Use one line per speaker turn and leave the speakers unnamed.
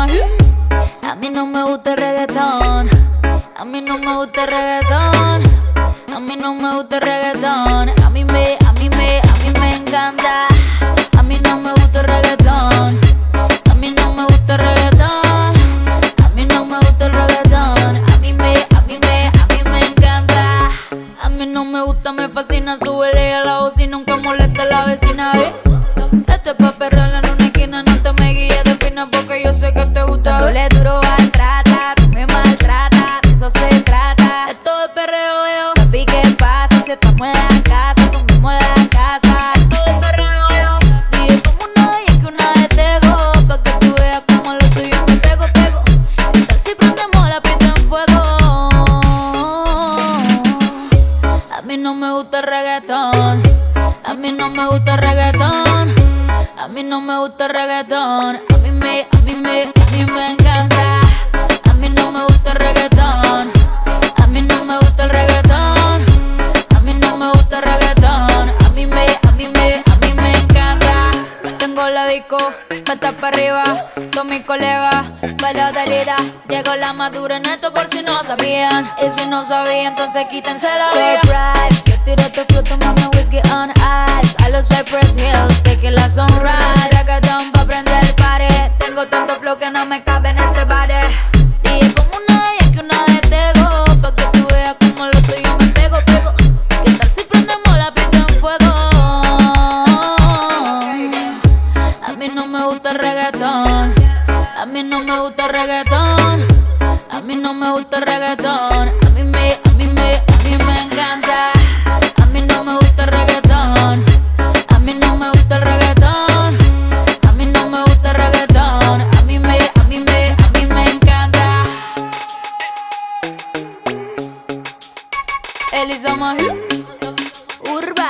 A mí no me gusta el reggaetón. A mí no me gusta el reggaetón. A mí no me gusta el reggaetón. A mí me encanta. A mí no me gusta el reggaetón. A mí no me gusta el reggaetón. A mí no me gusta el reggaetón. A mí me encanta. A mí no me gusta, me fascina. Súbele a la voz y nunca molesta a la vecina, Este es pa' perrearla en una esquina. No te me guíes de fina porque yo sé que te gusta. Dándole duro al trata, tú me maltratas, de eso se trata. Esto es perreo, papi, ¿qué pasa? Si estamos en la casa, tumbemos la casa. Esto es perreo, dije como una de ellas que una de tego, pa' que tú veas como lo tuyo me pego. ¿Qué tal si prendemos la pista en fuego? A mí no me gusta el reggaetón. A mí no me gusta el reggaetón. A mí no me gusta el reggaetón. A mí me encanta. A mí no me gusta el reggaetón. A mí no me gusta el reggaetón. A mí no me gusta el reggaetón. A mí me encanta. Tengo la disco, pata para arriba. Con mis colegas, bailo de lida. Llegó la madura en esto por si no sabían. Y si no sabían, entonces quítense la vida. Surprise, yo tiro tu fruto, mami, whiskey on ice. A los Cypress Hills, take la sunrise. Reggaeton pa' prender el party. Tengo tanto flow que no me cabe en este body. Dije como una de ellas que una de tego, pa' que tú veas como lo tuyo me pego. ¿Qué tal si prendemos la pista en fuego? A mí no me gusta el reggaetón. A mí no me gusta el reggaetón. A mí no me gusta el reggaetón. A mí me encanta. A mí no me gusta el reggaetón. A mí no me gusta el reggaetón. A mí no me gusta el reggaetón. A mí me encanta. Elisa Majú, Urban.